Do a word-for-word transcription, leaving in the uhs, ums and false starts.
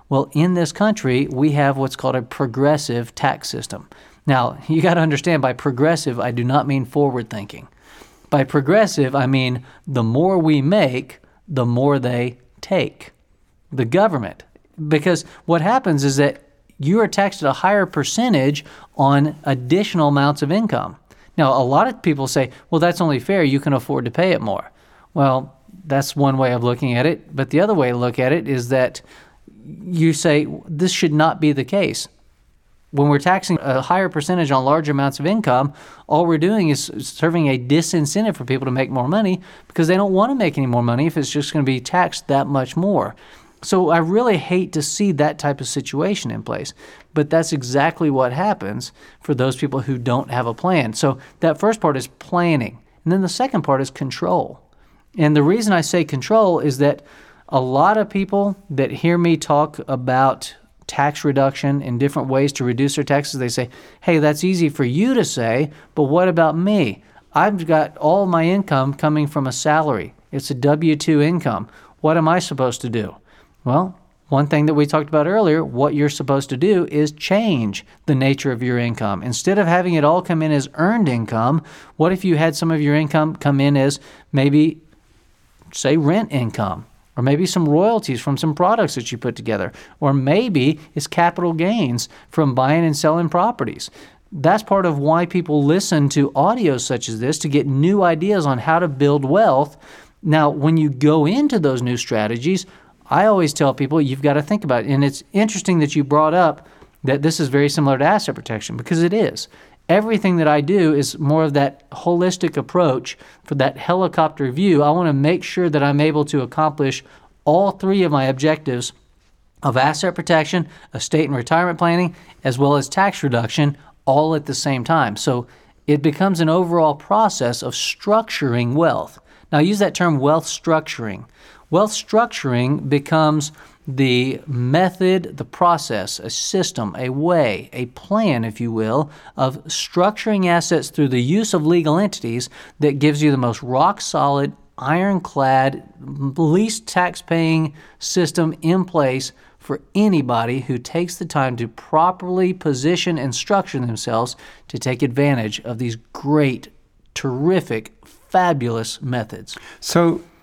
Well, in this country, we have what's called a progressive tax system. Now, you got to understand, by progressive, I do not mean forward thinking. By progressive, I mean the more we make, the more they take. The government. Because what happens is that you are taxed at a higher percentage on additional amounts of income. Now, a lot of people say, well, that's only fair. You can afford to pay it more. Well, that's one way of looking at it. But the other way to look at it is that you say this should not be the case. When we're taxing a higher percentage on large amounts of income, all we're doing is serving a disincentive for people to make more money because they don't want to make any more money if it's just going to be taxed that much more. So I really hate to see that type of situation in place, but that's exactly what happens for those people who don't have a plan. So that first part is planning, and then the second part is control. And the reason I say control is that a lot of people that hear me talk about tax reduction in different ways to reduce their taxes, they say, hey, that's easy for you to say, but what about me? I've got all my income coming from a salary. It's a W two income. What am I supposed to do? Well, one thing that we talked about earlier, what you're supposed to do is change the nature of your income. Instead of having it all come in as earned income, what if you had some of your income come in as maybe, say, rent income? Or maybe some royalties from some products that you put together. Or maybe it's capital gains from buying and selling properties. That's part of why people listen to audio such as this, to get new ideas on how to build wealth. Now, when you go into those new strategies, I always tell people you've got to think about it. And it's interesting that you brought up that this is very similar to asset protection, because it is. Everything that I do is more of that holistic approach for that helicopter view. I want to make sure that I'm able to accomplish all three of my objectives of asset protection, estate and retirement planning, as well as tax reduction, all at the same time. So it becomes an overall process of structuring wealth. Now, I use that term wealth structuring. Wealth structuring becomes the method, the process, a system, a way, a plan, if you will, of structuring assets through the use of legal entities that gives you the most rock-solid, ironclad, least tax-paying system in place for anybody who takes the time to properly position and structure themselves to take advantage of these great, terrific, fabulous methods. So